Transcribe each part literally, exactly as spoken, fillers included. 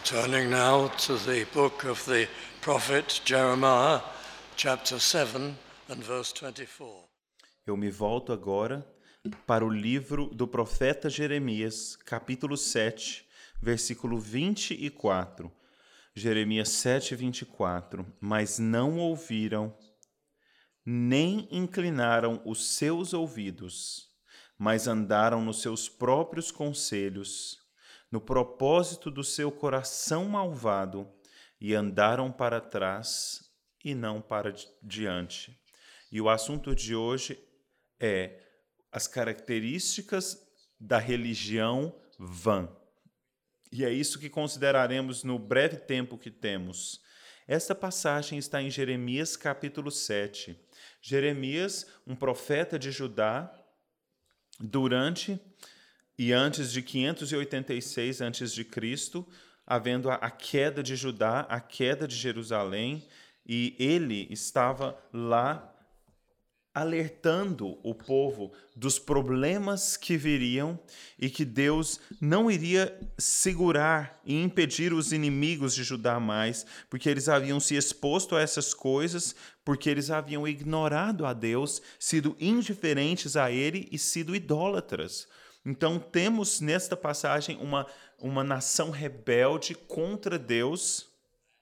Turning now to the book of the prophet Jeremiah, chapter seven and verse twenty-four. Eu me volto agora para o livro do profeta Jeremias, capítulo sete, versículo vinte e quatro. Jeremias sete, vinte e quatro. Mas não ouviram, nem inclinaram os seus ouvidos, mas andaram nos seus próprios conselhos, no propósito do seu coração malvado, e andaram para trás e não para diante. E o assunto de hoje é as características da religião vã. E é isso que consideraremos no breve tempo que temos. Esta passagem está em Jeremias capítulo sete. Jeremias, um profeta de Judá, durante e antes de quinhentos e oitenta e seis antes de Cristo, havendo a queda de Judá, a queda de Jerusalém, e ele estava lá alertando o povo dos problemas que viriam e que Deus não iria segurar e impedir os inimigos de Judá mais, porque eles haviam se exposto a essas coisas, porque eles haviam ignorado a Deus, sido indiferentes a Ele e sido idólatras. Então temos nesta passagem uma, uma nação rebelde contra Deus,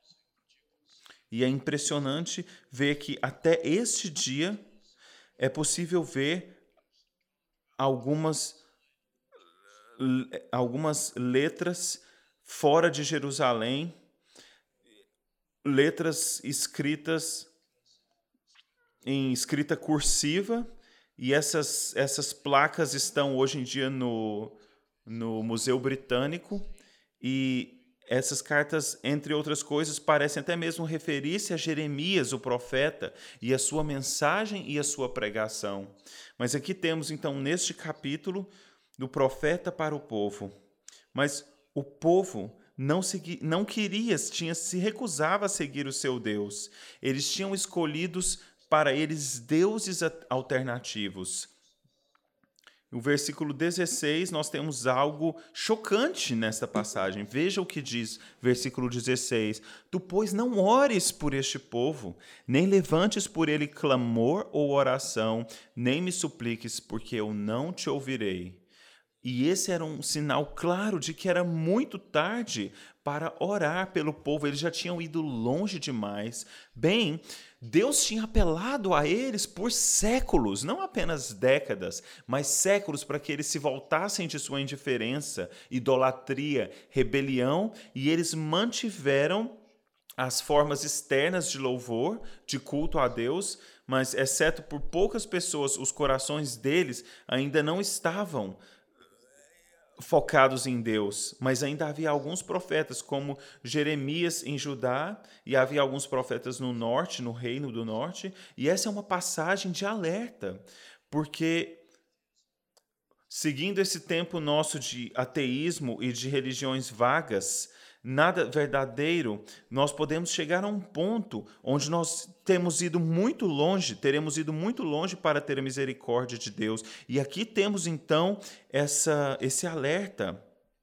e é impressionante ver que até este dia é possível ver algumas, algumas letras fora de Jerusalém, letras escritas em escrita cursiva, e essas, essas placas estão hoje em dia no, no Museu Britânico, e essas cartas, entre outras coisas, parecem até mesmo referir-se a Jeremias, o profeta, e a sua mensagem e a sua pregação. Mas aqui temos, então, neste capítulo, do profeta para o povo. Mas o povo não, segui, não queria, tinha, se recusava a seguir o seu Deus. Eles tinham escolhidos para eles deuses alternativos. No versículo dezesseis, nós temos algo chocante nesta passagem. Veja o que diz, versículo dezesseis. Tu, pois, não ores por este povo, nem levantes por ele clamor ou oração, nem me supliques, porque eu não te ouvirei. E esse era um sinal claro de que era muito tarde para orar pelo povo. Eles já tinham ido longe demais. Bem, Deus tinha apelado a eles por séculos, não apenas décadas, mas séculos, para que eles se voltassem de sua indiferença, idolatria, rebelião, e eles mantiveram as formas externas de louvor, de culto a Deus, mas, exceto por poucas pessoas, os corações deles ainda não estavam focados em Deus, mas ainda havia alguns profetas, como Jeremias em Judá, e havia alguns profetas no norte, no reino do norte, e essa é uma passagem de alerta, porque seguindo esse tempo nosso de ateísmo e de religiões vagas, nada verdadeiro, nós podemos chegar a um ponto onde nós temos ido muito longe, teremos ido muito longe para ter a misericórdia de Deus. E aqui temos então essa, esse alerta,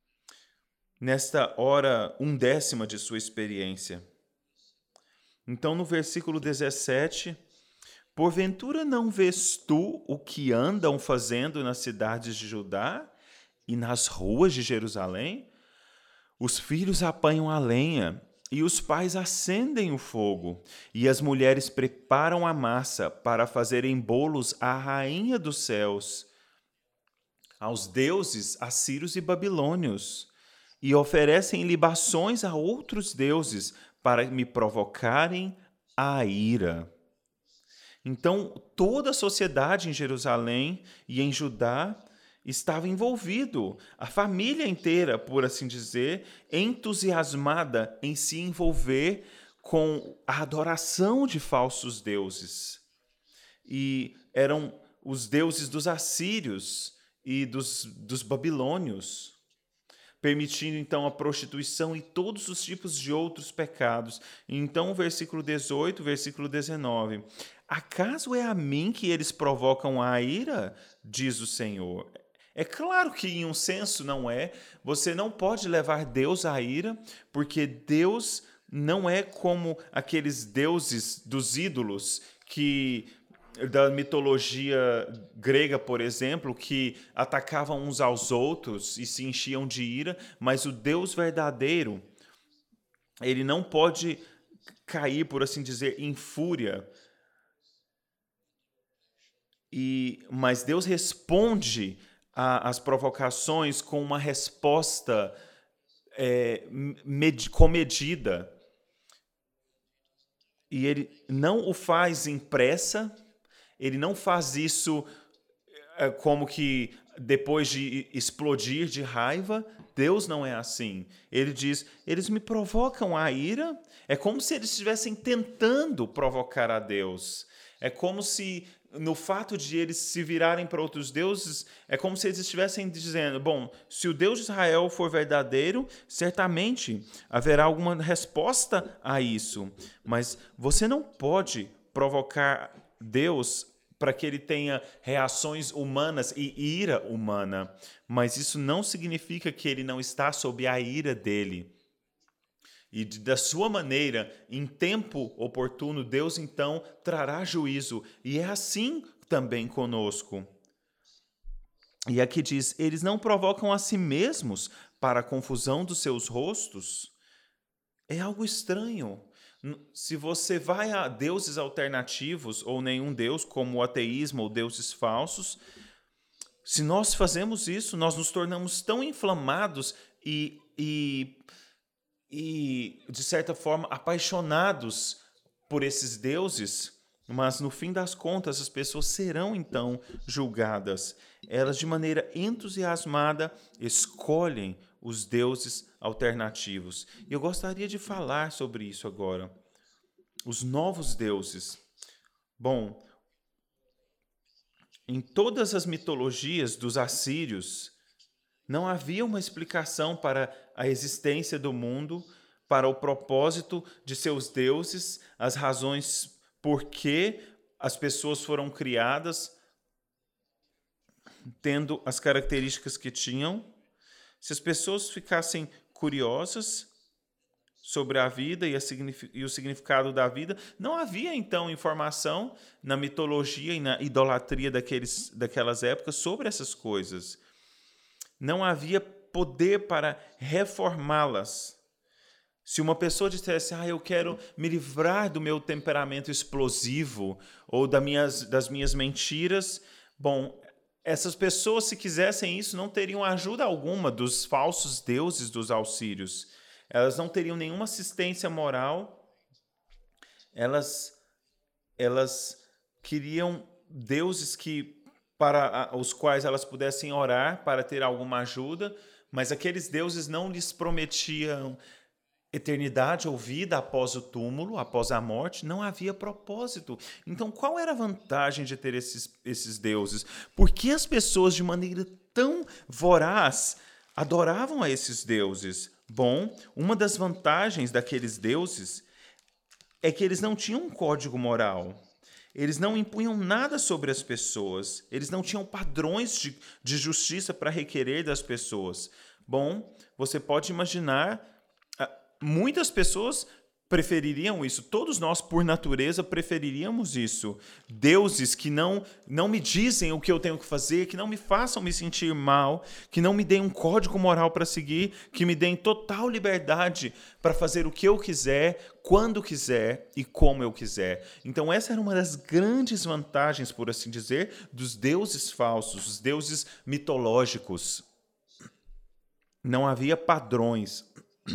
nesta hora undécima de sua experiência. Então, no versículo dezessete, porventura não vês tu o que andam fazendo nas cidades de Judá e nas ruas de Jerusalém? Os filhos apanham a lenha, e os pais acendem o fogo, e as mulheres preparam a massa para fazerem bolos à rainha dos céus, aos deuses assírios e babilônios, e oferecem libações a outros deuses para me provocarem a ira. Então, toda a sociedade em Jerusalém e em Judá estava envolvido, a família inteira, por assim dizer, entusiasmada em se envolver com a adoração de falsos deuses. E eram os deuses dos assírios e dos, dos babilônios, permitindo então a prostituição e todos os tipos de outros pecados. Então, o versículo dezoito, versículo dezenove. Acaso é a mim que eles provocam a ira? Diz o Senhor. É claro que em um senso não é. Você não pode levar Deus à ira, porque Deus não é como aqueles deuses dos ídolos que da mitologia grega, por exemplo, que atacavam uns aos outros e se enchiam de ira, mas o Deus verdadeiro, ele não pode cair, por assim dizer, em fúria. E, mas Deus responde às provocações com uma resposta é, med, comedida. E ele não o faz em pressa, ele não faz isso é, como que depois de explodir de raiva. Deus não é assim. Ele diz, eles me provocam a ira. É como se eles estivessem tentando provocar a Deus. É como se, no fato de eles se virarem para outros deuses, é como se eles estivessem dizendo, bom, se o Deus de Israel for verdadeiro, certamente haverá alguma resposta a isso. Mas você não pode provocar Deus para que ele tenha reações humanas e ira humana. Mas isso não significa que ele não está sob a ira dele. E da sua maneira, em tempo oportuno, Deus então trará juízo. E é assim também conosco. E aqui diz, eles não provocam a si mesmos para a confusão dos seus rostos. É algo estranho. Se você vai a deuses alternativos, ou nenhum deus, como o ateísmo ou deuses falsos, se nós fazemos isso, nós nos tornamos tão inflamados e... e e, de certa forma, apaixonados por esses deuses, mas, no fim das contas, as pessoas serão, então, julgadas. Elas, de maneira entusiasmada, escolhem os deuses alternativos. E eu gostaria de falar sobre isso agora. Os novos deuses. Bom, em todas as mitologias dos assírios, não havia uma explicação para a existência do mundo, para o propósito de seus deuses, as razões por que as pessoas foram criadas, tendo as características que tinham. Se as pessoas ficassem curiosas sobre a vida e, a signific- e o significado da vida, não havia, então, informação na mitologia e na idolatria daqueles, daquelas épocas sobre essas coisas. Não havia poder para reformá-las. Se uma pessoa dissesse, ah, eu quero me livrar do meu temperamento explosivo ou das minhas, das minhas mentiras, bom, essas pessoas, se quisessem isso, não teriam ajuda alguma dos falsos deuses dos assírios. Elas não teriam nenhuma assistência moral. Elas, elas queriam deuses que... para os quais elas pudessem orar para ter alguma ajuda, mas aqueles deuses não lhes prometiam eternidade ou vida após o túmulo, após a morte. Não havia propósito. Então, qual era a vantagem de ter esses, esses deuses? Por que as pessoas, de maneira tão voraz, adoravam a esses deuses? Bom, uma das vantagens daqueles deuses é que eles não tinham um código moral. Eles não impunham nada sobre as pessoas. Eles não tinham padrões de, de justiça para requerer das pessoas. Bom, você pode imaginar, muitas pessoas prefeririam isso. Todos nós, por natureza, preferiríamos isso. Deuses que não, não me dizem o que eu tenho que fazer, que não me façam me sentir mal, que não me deem um código moral para seguir, que me deem total liberdade para fazer o que eu quiser, quando quiser e como eu quiser. Então, essa era uma das grandes vantagens, por assim dizer, dos deuses falsos, os deuses mitológicos. Não havia padrões.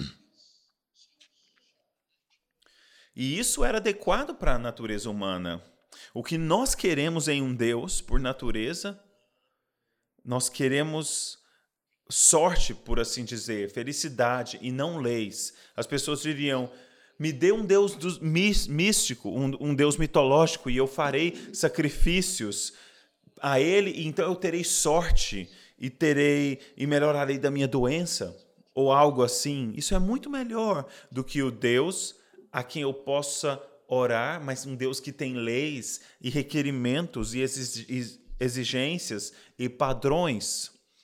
E isso era adequado para a natureza humana. O que nós queremos em um Deus, por natureza, nós queremos sorte, por assim dizer, felicidade e não leis. As pessoas diriam, me dê um Deus dos, místico, um, um Deus mitológico, e eu farei sacrifícios a ele, e então eu terei sorte e terei e melhorarei da minha doença, ou algo assim. Isso é muito melhor do que o Deus a quem eu possa orar, mas um Deus que tem leis e requerimentos e exigências e padrões.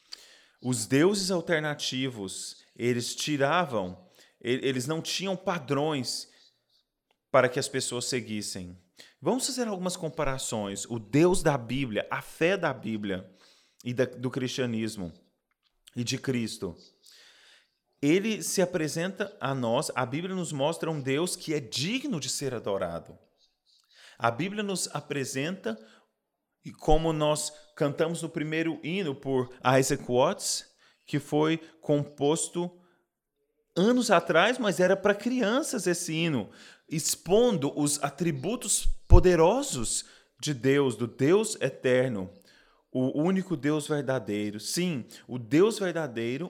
Os deuses alternativos, eles tiravam, eles não tinham padrões para que as pessoas seguissem. Vamos fazer algumas comparações. O Deus da Bíblia, a fé da Bíblia e da, do cristianismo e de Cristo, ele se apresenta a nós, a Bíblia nos mostra um Deus que é digno de ser adorado. A Bíblia nos apresenta, e como nós cantamos no primeiro hino por Isaac Watts, que foi composto anos atrás, mas era para crianças esse hino, expondo os atributos poderosos de Deus, do Deus eterno, o único Deus verdadeiro. Sim, o Deus verdadeiro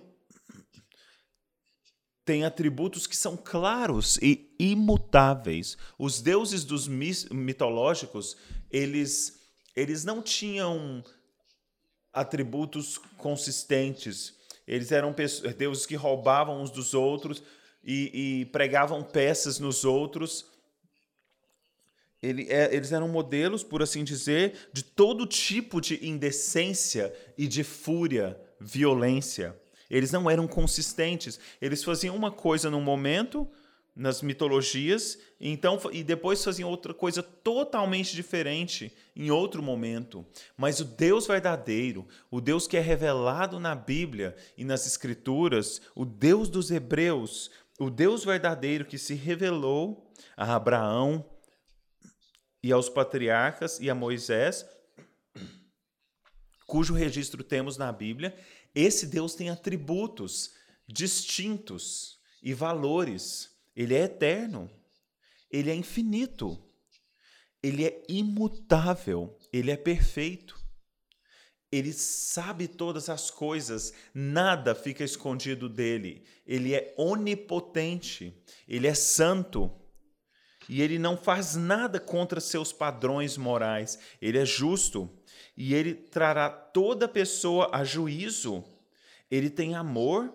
tem atributos que são claros e imutáveis. Os deuses dos mitológicos, eles, eles não tinham atributos consistentes. Eles eram deuses que roubavam uns dos outros e, e pregavam peças nos outros. Ele, é, eles eram modelos, por assim dizer, de todo tipo de indecência e de fúria, violência. Eles não eram consistentes. Eles faziam uma coisa num momento, nas mitologias, e, então, e depois faziam outra coisa totalmente diferente em outro momento. Mas o Deus verdadeiro, o Deus que é revelado na Bíblia e nas Escrituras, o Deus dos Hebreus, o Deus verdadeiro que se revelou a Abraão e aos patriarcas e a Moisés, cujo registro temos na Bíblia, esse Deus tem atributos distintos e valores. Ele é eterno, ele é infinito, ele é imutável, ele é perfeito. Ele sabe todas as coisas, nada fica escondido dele. Ele é onipotente, ele é santo. E ele não faz nada contra seus padrões morais. Ele é justo e ele trará toda pessoa a juízo. Ele tem amor.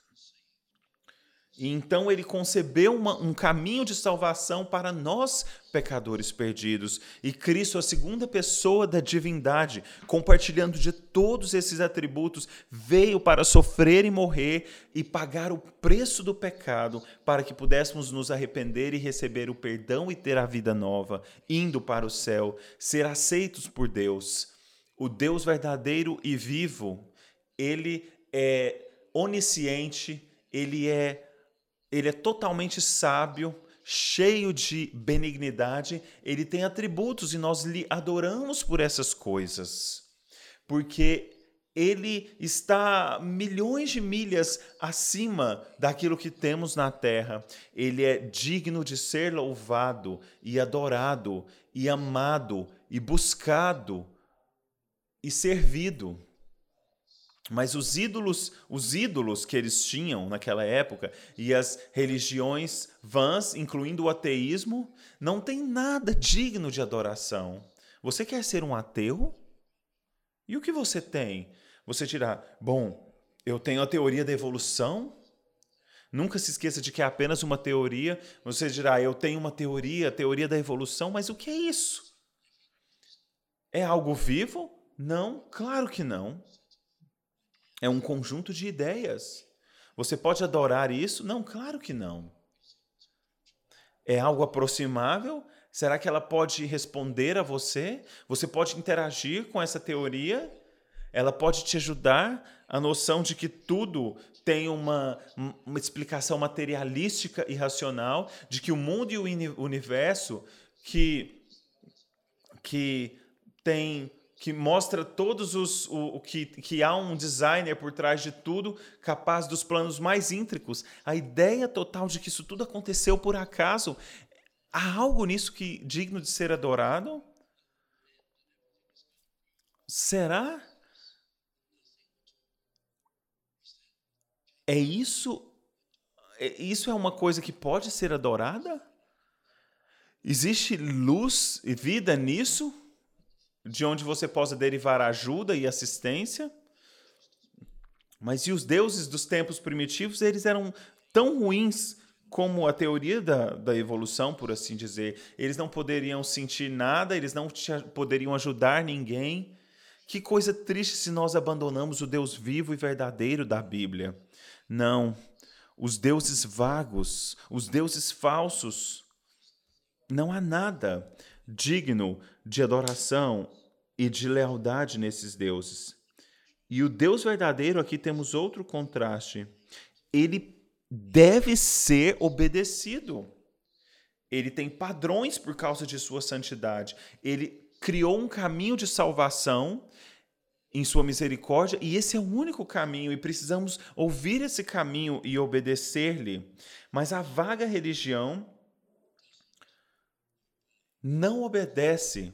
E então ele concebeu uma, um caminho de salvação para nós, pecadores perdidos. E Cristo, a segunda pessoa da divindade, compartilhando de todos esses atributos, veio para sofrer e morrer e pagar o preço do pecado para que pudéssemos nos arrepender e receber o perdão e ter a vida nova, indo para o céu, ser aceitos por Deus. O Deus verdadeiro e vivo, ele é onisciente, ele é Ele é totalmente sábio, cheio de benignidade, ele tem atributos e nós lhe adoramos por essas coisas, porque ele está milhões de milhas acima daquilo que temos na terra. Ele é digno de ser louvado e adorado e amado e buscado e servido. Mas os ídolos, os ídolos que eles tinham naquela época e as religiões vãs, incluindo o ateísmo, não tem nada digno de adoração. Você quer ser um ateu? E o que você tem? Você dirá, bom, eu tenho a teoria da evolução. Nunca se esqueça de que é apenas uma teoria. Você dirá, eu tenho uma teoria, a teoria da evolução, mas o que é isso? É algo vivo? Não, claro que não. É um conjunto de ideias. Você pode adorar isso? Não, claro que não. É algo aproximável? Será que ela pode responder a você? Você pode interagir com essa teoria? Ela pode te ajudar a noção de que tudo tem uma, uma explicação materialística e racional, de que o mundo e o universo que, que tem... que mostra todos os o, o que, que há um designer por trás de tudo, capaz dos planos mais íntricos. A ideia total de que isso tudo aconteceu por acaso. Há algo nisso que digno de ser adorado? Será? É isso? Isso é uma coisa que pode ser adorada? Existe luz e vida nisso? De onde você possa derivar ajuda e assistência. Mas e os deuses dos tempos primitivos, eles eram tão ruins como a teoria da, da evolução, por assim dizer. Eles não poderiam sentir nada, eles não poderiam ajudar ninguém. Que coisa triste se nós abandonamos o Deus vivo e verdadeiro da Bíblia. Não, os deuses vagos, os deuses falsos, não há nada digno de adoração e de lealdade nesses deuses. E o Deus verdadeiro, aqui temos outro contraste. Ele deve ser obedecido. Ele tem padrões por causa de sua santidade. Ele criou um caminho de salvação em sua misericórdia, e esse é o único caminho, e precisamos ouvir esse caminho e obedecer-lhe. Mas a vaga religião não obedece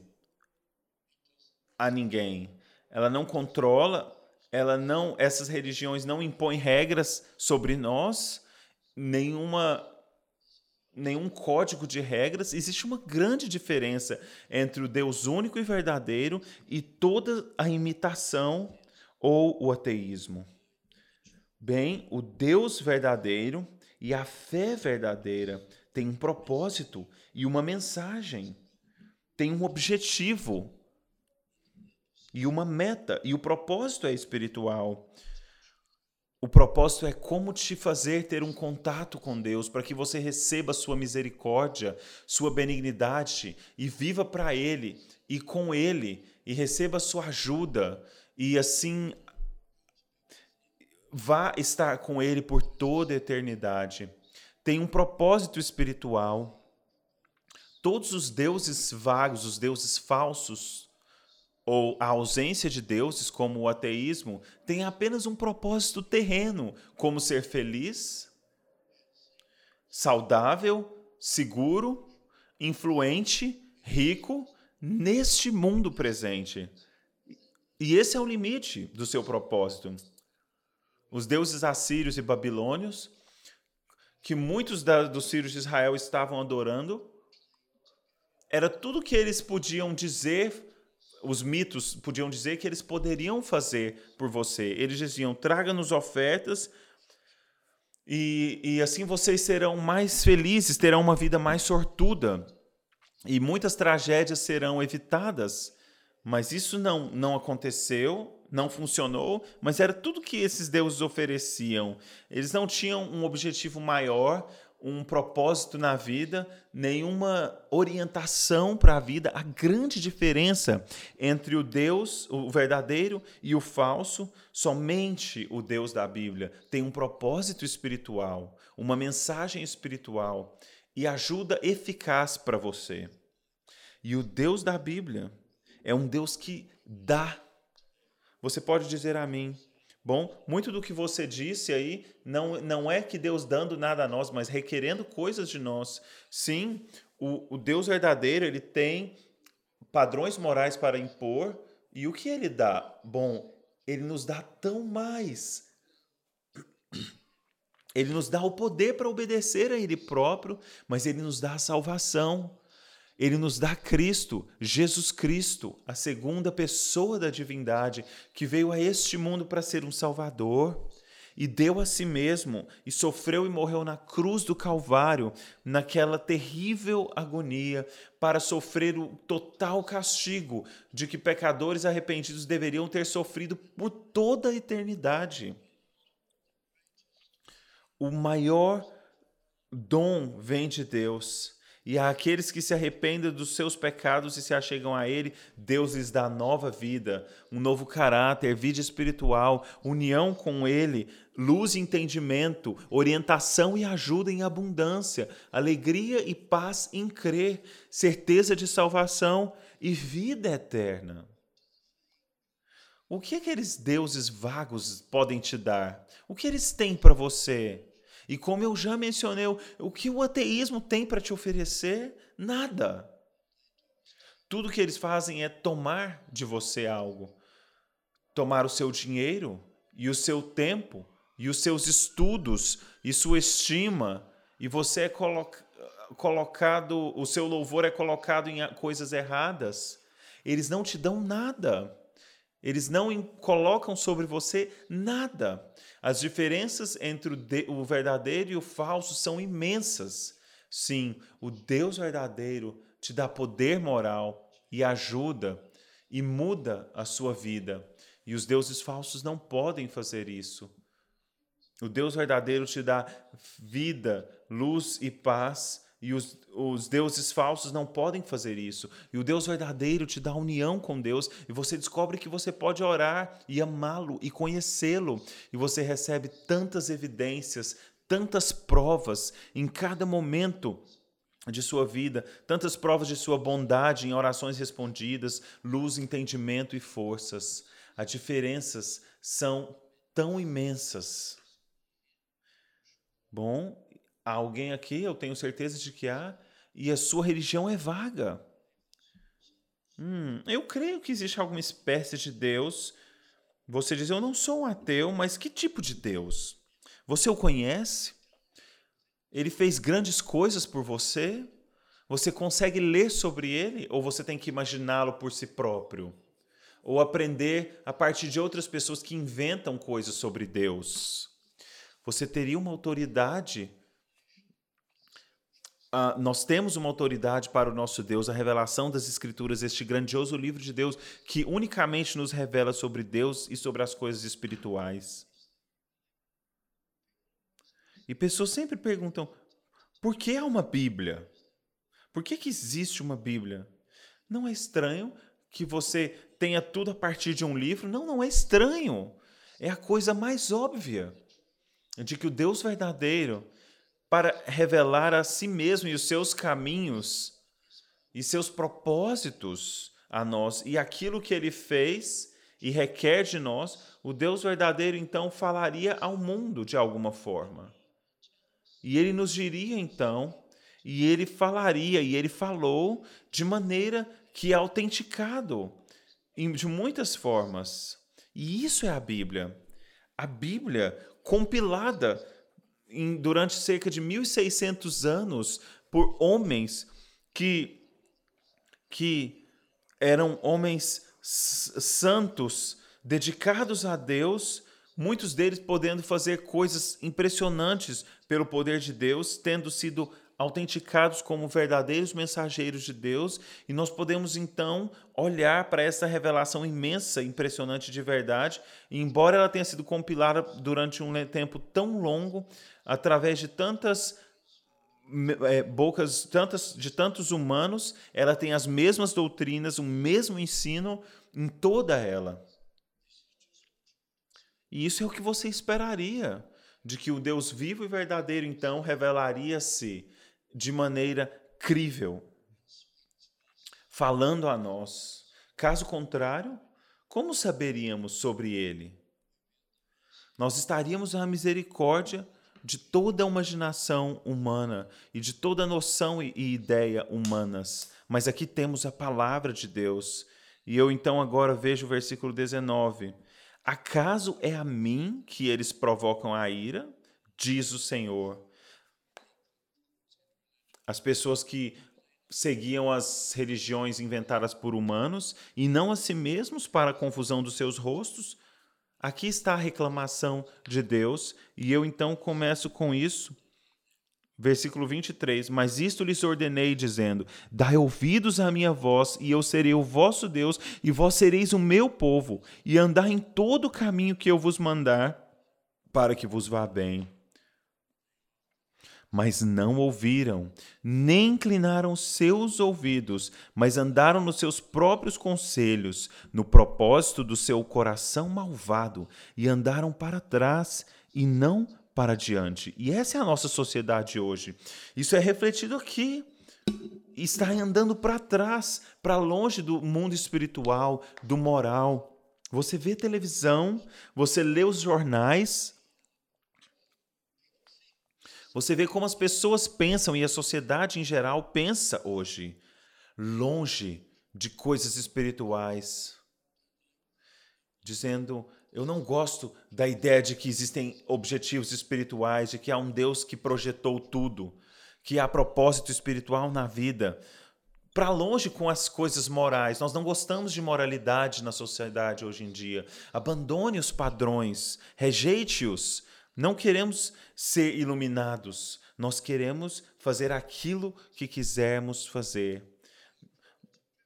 a ninguém. Ela não controla, ela não, essas religiões não impõem regras sobre nós, nenhuma nenhum código de regras. Existe uma grande diferença entre o Deus único e verdadeiro e toda a imitação ou o ateísmo. Bem, o Deus verdadeiro e a fé verdadeira têm um propósito e uma mensagem, tem um objetivo e uma meta, e o propósito é espiritual. O propósito é como te fazer ter um contato com Deus, para que você receba sua misericórdia, sua benignidade e viva para Ele e com Ele e receba sua ajuda e assim vá estar com Ele por toda a eternidade. Tem um propósito espiritual. Todos os deuses vagos, os deuses falsos, ou a ausência de deuses, como o ateísmo, tem apenas um propósito terreno, como ser feliz, saudável, seguro, influente, rico, neste mundo presente. E esse é o limite do seu propósito. Os deuses assírios e babilônios, que muitos da, dos filhos de Israel estavam adorando, era tudo que eles podiam dizer. Os mitos podiam dizer que eles poderiam fazer por você. Eles diziam, traga-nos ofertas e, e assim vocês serão mais felizes, terão uma vida mais sortuda. E muitas tragédias serão evitadas. Mas isso não, não aconteceu, não funcionou, mas era tudo que esses deuses ofereciam. Eles não tinham um objetivo maior, um propósito na vida, nenhuma orientação para a vida. A grande diferença entre o Deus, o verdadeiro e o falso, somente o Deus da Bíblia tem um propósito espiritual, uma mensagem espiritual e ajuda eficaz para você. E o Deus da Bíblia é um Deus que dá. Você pode dizer a mim, bom, muito do que você disse aí não, não é que Deus dando nada a nós, mas requerendo coisas de nós. Sim, o, o Deus verdadeiro, ele tem padrões morais para impor. E o que ele dá? Bom, ele nos dá tão mais. Ele nos dá o poder para obedecer a ele próprio, mas ele nos dá a salvação. Ele nos dá Cristo, Jesus Cristo, a segunda pessoa da divindade, que veio a este mundo para ser um Salvador e deu a si mesmo e sofreu e morreu na cruz do Calvário, naquela terrível agonia, para sofrer o total castigo de que pecadores arrependidos deveriam ter sofrido por toda a eternidade. O maior dom vem de Deus. E àqueles que se arrependem dos seus pecados e se achegam a Ele, Deus lhes dá nova vida, um novo caráter, vida espiritual, união com Ele, luz e entendimento, orientação e ajuda em abundância, alegria e paz em crer, certeza de salvação e vida eterna. O que aqueles deuses vagos podem te dar? O que eles têm para você? E como eu já mencionei, o que o ateísmo tem para te oferecer? Nada. Tudo que eles fazem é tomar de você algo. Tomar o seu dinheiro e o seu tempo e os seus estudos e sua estima. E você é coloca- colocado, o seu louvor é colocado em coisas erradas. Eles não te dão nada. Eles não colocam sobre você nada. As diferenças entre o, de, o verdadeiro e o falso são imensas. Sim, o Deus verdadeiro te dá poder moral e ajuda e muda a sua vida. E os deuses falsos não podem fazer isso. O Deus verdadeiro te dá vida, luz e paz, e os, os deuses falsos não podem fazer isso. E o Deus verdadeiro te dá união com Deus, e você descobre que você pode orar e amá-lo e conhecê-lo. E você recebe tantas evidências, tantas provas em cada momento de sua vida, tantas provas de sua bondade em orações respondidas, luz, entendimento e forças. As diferenças são tão imensas. Bom, há alguém aqui, eu tenho certeza de que há, e a sua religião é vaga. Hum, eu creio que existe alguma espécie de Deus. Você diz, eu não sou um ateu, mas que tipo de Deus? Você o conhece? Ele fez grandes coisas por você? Você consegue ler sobre ele? Ou você tem que imaginá-lo por si próprio? Ou aprender a partir de outras pessoas que inventam coisas sobre Deus? Você teria uma autoridade? Ah, nós temos uma autoridade para o nosso Deus, a revelação das Escrituras, este grandioso livro de Deus que unicamente nos revela sobre Deus e sobre as coisas espirituais. E pessoas sempre perguntam, por que há uma Bíblia? Por que que existe uma Bíblia? Não é estranho que você tenha tudo a partir de um livro? Não, não é estranho. É a coisa mais óbvia de que o Deus verdadeiro, para revelar a si mesmo e os seus caminhos e seus propósitos a nós e aquilo que ele fez e requer de nós, o Deus verdadeiro então falaria ao mundo de alguma forma. E ele nos diria então, e ele falaria, e ele falou de maneira que é autenticado de muitas formas. E isso é a Bíblia. A Bíblia compilada em, durante cerca de mil e seiscentos anos por homens que, que eram homens santos, dedicados a Deus, muitos deles podendo fazer coisas impressionantes pelo poder de Deus, tendo sido autenticados como verdadeiros mensageiros de Deus, e nós podemos então olhar para essa revelação imensa, impressionante de verdade, e embora ela tenha sido compilada durante um tempo tão longo, através de tantas é, bocas, tantas, de tantos humanos, ela tem as mesmas doutrinas, o mesmo ensino em toda ela. E isso é o que você esperaria, de que o Deus vivo e verdadeiro, então, revelaria-se de maneira crível, falando a nós. Caso contrário, como saberíamos sobre ele? Nós estaríamos à misericórdia de toda a imaginação humana e de toda a noção e ideia humanas. Mas aqui temos a palavra de Deus. E eu então agora vejo o versículo dezenove. Acaso é a mim que eles provocam a ira? Diz o Senhor. As pessoas que seguiam as religiões inventadas por humanos e não a si mesmos para a confusão dos seus rostos. Aqui está a reclamação de Deus, e eu então começo com isso. Versículo vinte e três. Mas isto lhes ordenei, dizendo, dai ouvidos à minha voz, e eu serei o vosso Deus, e vós sereis o meu povo, e andai em todo o caminho que eu vos mandar, para que vos vá bem. Mas não ouviram, nem inclinaram seus ouvidos, mas andaram nos seus próprios conselhos, no propósito do seu coração malvado, e andaram para trás e não para diante. E essa é a nossa sociedade hoje. Isso é refletido aqui. Está andando para trás, para longe do mundo espiritual, do moral. Você vê televisão, você lê os jornais, você vê como as pessoas pensam e a sociedade em geral pensa hoje, longe de coisas espirituais, dizendo, eu não gosto da ideia de que existem objetivos espirituais, de que há um Deus que projetou tudo, que há propósito espiritual na vida. Para longe com as coisas morais. Nós não gostamos de moralidade na sociedade hoje em dia. Abandone os padrões, rejeite-os. Não queremos ser iluminados, nós queremos fazer aquilo que quisermos fazer.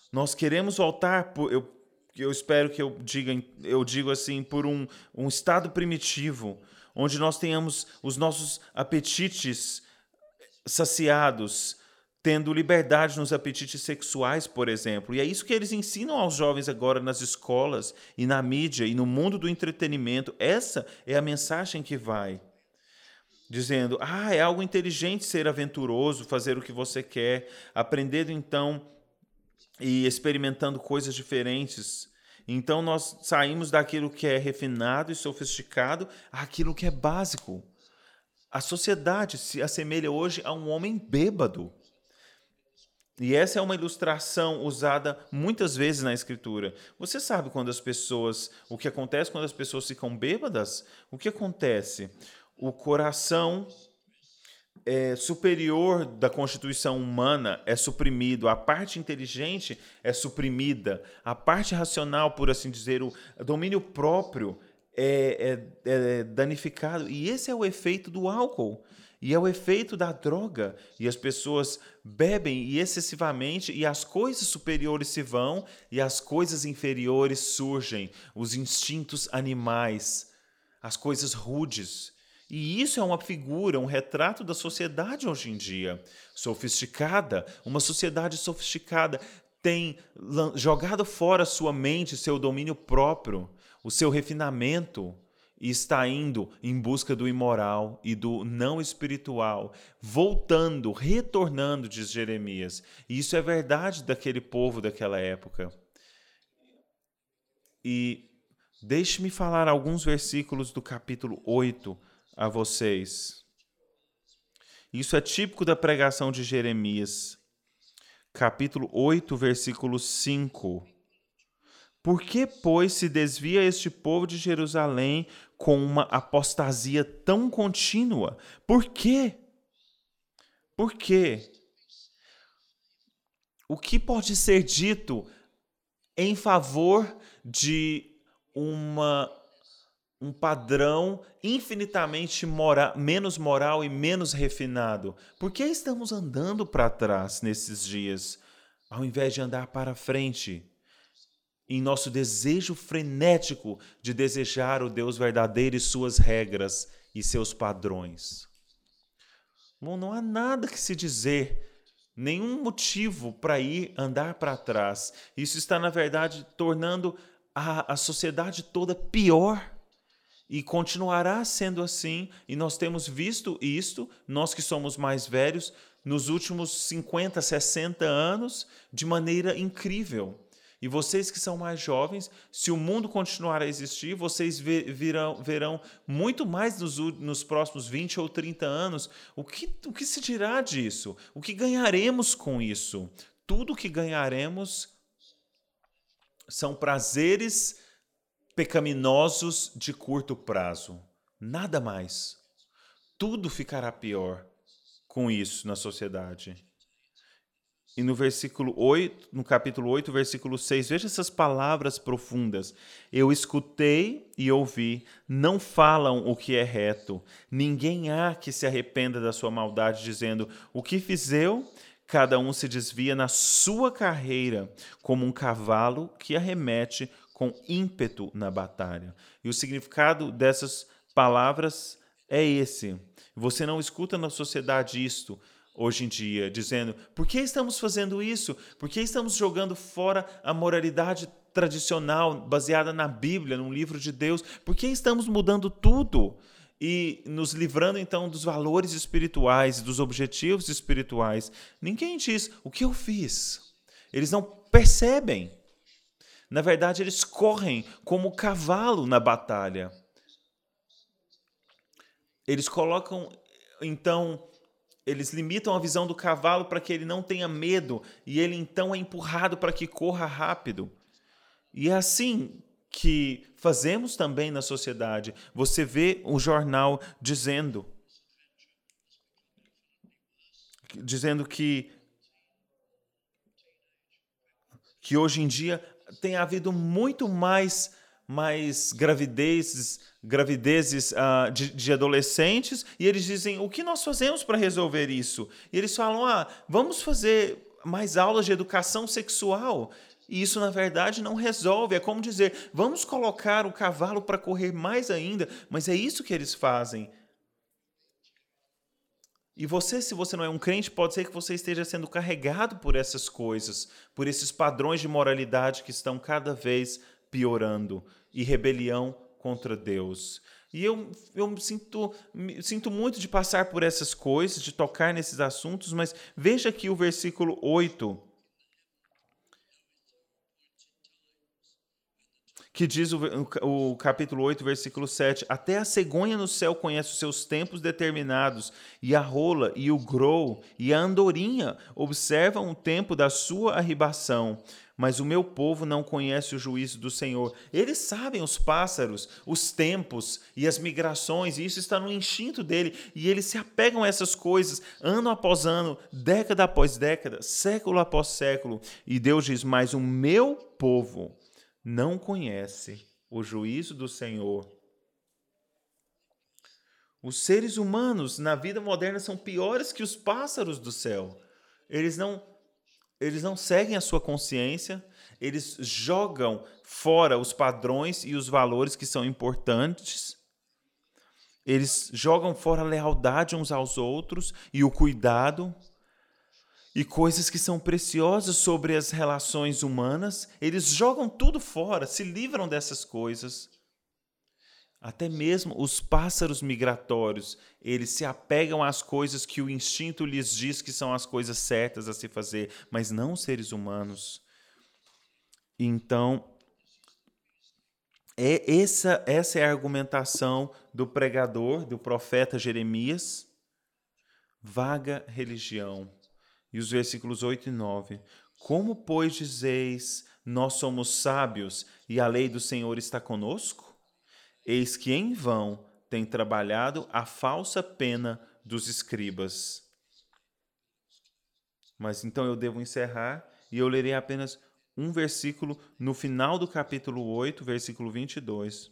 Nós queremos voltar, por, eu, eu espero que eu diga, eu digo assim, por um, um estado primitivo, onde nós tenhamos os nossos apetites saciados, tendo liberdade nos apetites sexuais, por exemplo. E é isso que eles ensinam aos jovens agora nas escolas e na mídia e no mundo do entretenimento. Essa é a mensagem que vai. Dizendo, ah, é algo inteligente ser aventuroso, fazer o que você quer, aprendendo então e experimentando coisas diferentes. Então nós saímos daquilo que é refinado e sofisticado àquilo que é básico. A sociedade se assemelha hoje a um homem bêbado. E essa é uma ilustração usada muitas vezes na Escritura. Você sabe quando as pessoas, o que acontece quando as pessoas ficam bêbadas? O que acontece? O coração é, superior da constituição humana é suprimido, a parte inteligente é suprimida, a parte racional, por assim dizer, o domínio próprio é, é, é danificado. E esse é o efeito do álcool. E é o efeito da droga. E as pessoas bebem e excessivamente, e as coisas superiores se vão, e as coisas inferiores surgem. Os instintos animais, as coisas rudes. E isso é uma figura, um retrato da sociedade hoje em dia. Sofisticada, uma sociedade sofisticada tem jogado fora sua mente, seu domínio próprio, o seu refinamento, e está indo em busca do imoral e do não espiritual, voltando, retornando, diz Jeremias. E isso é verdade daquele povo daquela época. E deixe-me falar alguns versículos do capítulo oito a vocês. Isso é típico da pregação de Jeremias. Capítulo oito, versículo cinco. Por que, pois, se desvia este povo de Jerusalém com uma apostasia tão contínua? Por quê? Por quê? O que pode ser dito em favor de uma, um padrão infinitamente mora, menos moral e menos refinado? Por que estamos andando para trás nesses dias, ao invés de andar para frente? Em nosso desejo frenético de desejar o Deus verdadeiro e suas regras e seus padrões. Bom, não há nada que se dizer, nenhum motivo para ir andar para trás. Isso está, na verdade, tornando a, a sociedade toda pior. E continuará sendo assim, e nós temos visto isto, nós que somos mais velhos, nos últimos cinquenta, sessenta anos, de maneira incrível. E vocês que são mais jovens, se o mundo continuar a existir, vocês verão, verão muito mais nos, nos próximos vinte ou trinta anos. O que, o que se dirá disso? O que ganharemos com isso? Tudo que ganharemos são prazeres pecaminosos de curto prazo. Nada mais. Tudo ficará pior com isso na sociedade. E no versículo oito, no capítulo oito, versículo seis, veja essas palavras profundas. Eu escutei e ouvi, não falam o que é reto. Ninguém há que se arrependa da sua maldade, dizendo, o que fiz eu? Cada um se desvia na sua carreira, como um cavalo que arremete com ímpeto na batalha. E o significado dessas palavras é esse. Você não escuta na sociedade isto, hoje em dia, dizendo, por que estamos fazendo isso? Por que estamos jogando fora a moralidade tradicional baseada na Bíblia, no livro de Deus? Por que estamos mudando tudo e nos livrando então dos valores espirituais, dos objetivos espirituais? Ninguém diz, o que eu fiz? Eles não percebem. Na verdade, eles correm como cavalo na batalha. Eles colocam, então, eles limitam a visão do cavalo para que ele não tenha medo e ele então é empurrado para que corra rápido. E é assim que fazemos também na sociedade. Você vê o jornal dizendo, dizendo que, que hoje em dia tem havido muito mais, mais gravidezes, gravidezes uh, de, de adolescentes, e eles dizem, o que nós fazemos para resolver isso? E eles falam, ah, vamos fazer mais aulas de educação sexual. E isso, na verdade, não resolve. É como dizer, vamos colocar o cavalo para correr mais ainda, mas é isso que eles fazem. E você, se você não é um crente, pode ser que você esteja sendo carregado por essas coisas, por esses padrões de moralidade que estão cada vez piorando, e rebelião contra Deus. E eu, eu me sinto, me sinto muito de passar por essas coisas, de tocar nesses assuntos, mas veja aqui o versículo oito, que diz o, o capítulo oito, versículo sete, até a cegonha no céu conhece os seus tempos determinados, e a rola, e o grou, e a andorinha observam o tempo da sua arribação, mas o meu povo não conhece o juízo do Senhor. Eles sabem os pássaros, os tempos e as migrações, e isso está no instinto dele, e eles se apegam a essas coisas, ano após ano, década após década, século após século, e Deus diz, mas o meu povo não conhece o juízo do Senhor. Os seres humanos na vida moderna são piores que os pássaros do céu. Eles não, eles não seguem a sua consciência, eles jogam fora os padrões e os valores que são importantes. Eles jogam fora a lealdade uns aos outros e o cuidado. E coisas que são preciosas sobre as relações humanas, eles jogam tudo fora, se livram dessas coisas. Até mesmo os pássaros migratórios, eles se apegam às coisas que o instinto lhes diz que são as coisas certas a se fazer, mas não os seres humanos. Então, é essa, essa é a argumentação do pregador, do profeta Jeremias. Vaga religião. E os versículos oito e nove. Como, pois, dizeis, nós somos sábios e a lei do Senhor está conosco? Eis que em vão tem trabalhado a falsa pena dos escribas. Mas então eu devo encerrar e eu lerei apenas um versículo no final do capítulo oito, versículo vinte e dois.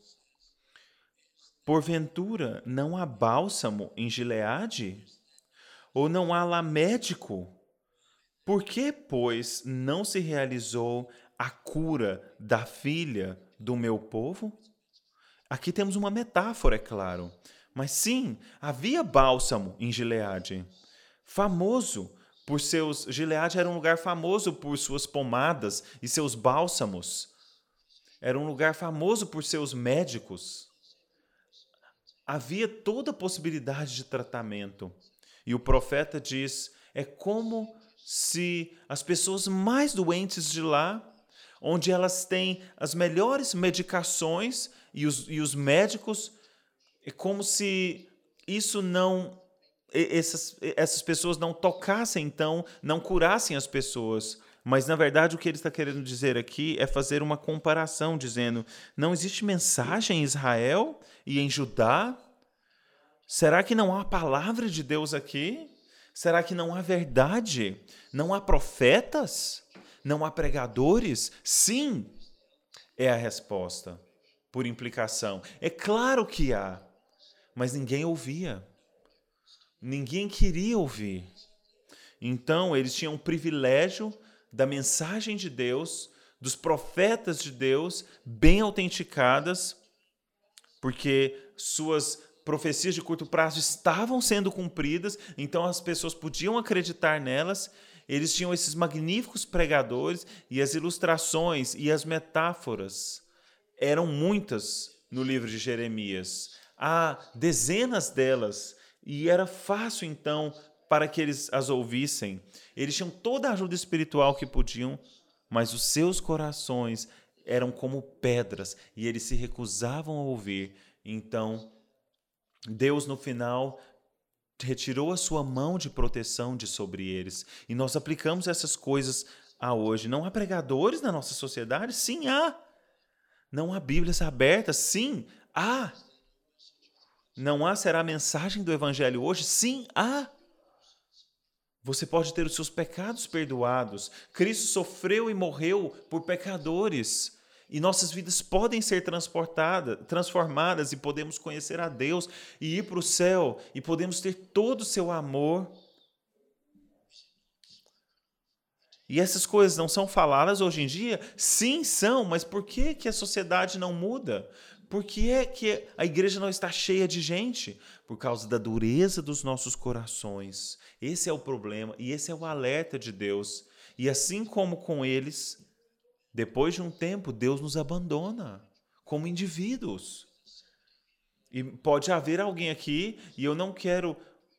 Porventura não há bálsamo em Gileade? Ou não há lá médico? Por que, pois, não se realizou a cura da filha do meu povo? Aqui temos uma metáfora, é claro. Mas sim, havia bálsamo em Gileade. Famoso por seus... Gileade era um lugar famoso por suas pomadas e seus bálsamos. Era um lugar famoso por seus médicos. Havia toda a possibilidade de tratamento. E o profeta diz, é como se as pessoas mais doentes de lá, onde elas têm as melhores medicações e os, e os médicos, é como se isso não, essas, essas pessoas não tocassem, então, não curassem as pessoas. Mas, na verdade, o que ele está querendo dizer aqui é fazer uma comparação, dizendo, não existe mensagem em Israel e em Judá? Será que não há palavra de Deus aqui? Será que não há verdade? Não há profetas? Não há pregadores? Sim, é a resposta, por implicação. É claro que há, mas ninguém ouvia. Ninguém queria ouvir. Então, eles tinham o privilégio da mensagem de Deus, dos profetas de Deus, bem autenticadas, porque suas profecias de curto prazo estavam sendo cumpridas, então as pessoas podiam acreditar nelas. Eles tinham esses magníficos pregadores e as ilustrações e as metáforas eram muitas no livro de Jeremias. Há dezenas delas e era fácil, então, para que eles as ouvissem. Eles tinham toda a ajuda espiritual que podiam, mas os seus corações eram como pedras e eles se recusavam a ouvir. Então, Deus, no final, retirou a sua mão de proteção de sobre eles. E nós aplicamos essas coisas a hoje. Não há pregadores na nossa sociedade? Sim, há. Não há Bíblias abertas? Sim, há. Não há será a mensagem do Evangelho hoje? Sim, há. Você pode ter os seus pecados perdoados. Cristo sofreu e morreu por pecadores. E nossas vidas podem ser transportadas, transformadas e podemos conhecer a Deus e ir para o céu e podemos ter todo o seu amor. E essas coisas não são faladas hoje em dia? Sim, são, mas por que que a sociedade não muda? Por que é que a igreja não está cheia de gente? Por causa da dureza dos nossos corações. Esse é o problema e esse é o alerta de Deus. E assim como com eles, depois de um tempo, Deus nos abandona como indivíduos. E pode haver alguém aqui, e eu não quero...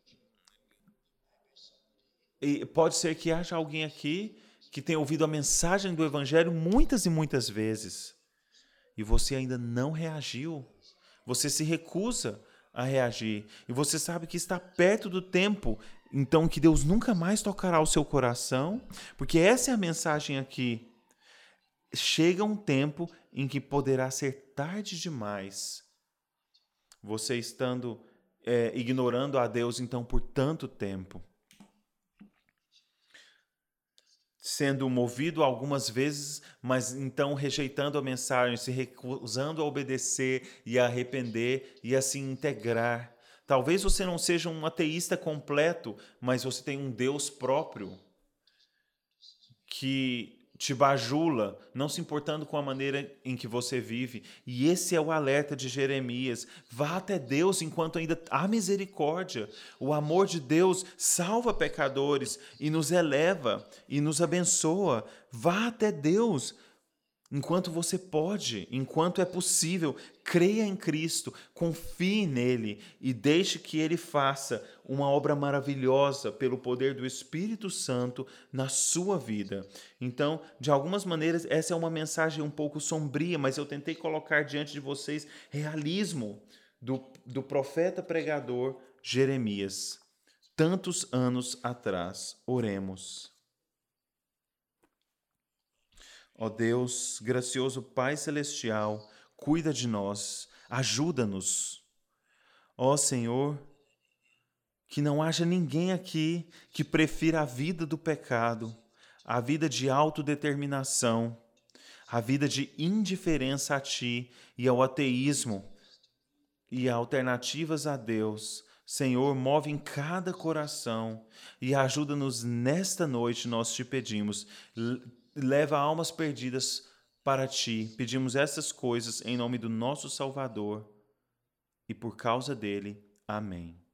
E pode ser que haja alguém aqui que tenha ouvido a mensagem do Evangelho muitas e muitas vezes, e você ainda não reagiu. Você se recusa a reagir. E você sabe que está perto do tempo, então, que Deus nunca mais tocará o seu coração, porque essa é a mensagem aqui. Chega um tempo em que poderá ser tarde demais. Você estando é, ignorando a Deus, então, por tanto tempo. Sendo movido algumas vezes, mas então rejeitando a mensagem, se recusando a obedecer e a arrepender e a se integrar. Talvez você não seja um ateísta completo, mas você tem um Deus próprio que te bajula, não se importando com a maneira em que você vive. E esse é o alerta de Jeremias. Vá até Deus enquanto ainda há misericórdia. O amor de Deus salva pecadores e nos eleva e nos abençoa. Vá até Deus enquanto você pode, enquanto é possível. Creia em Cristo, confie nele e deixe que ele faça uma obra maravilhosa pelo poder do Espírito Santo na sua vida. Então, de algumas maneiras, essa é uma mensagem um pouco sombria, mas eu tentei colocar diante de vocês realismo do, do profeta pregador Jeremias, tantos anos atrás. Oremos. Ó Deus, gracioso Pai Celestial, cuida de nós, ajuda-nos. Ó Senhor, que não haja ninguém aqui que prefira a vida do pecado, a vida de autodeterminação, a vida de indiferença a Ti e ao ateísmo e a alternativas a Deus. Senhor, move em cada coração e ajuda-nos nesta noite, nós te pedimos. Leva almas perdidas para Ti. Pedimos essas coisas em nome do nosso Salvador e por causa dele. Amém.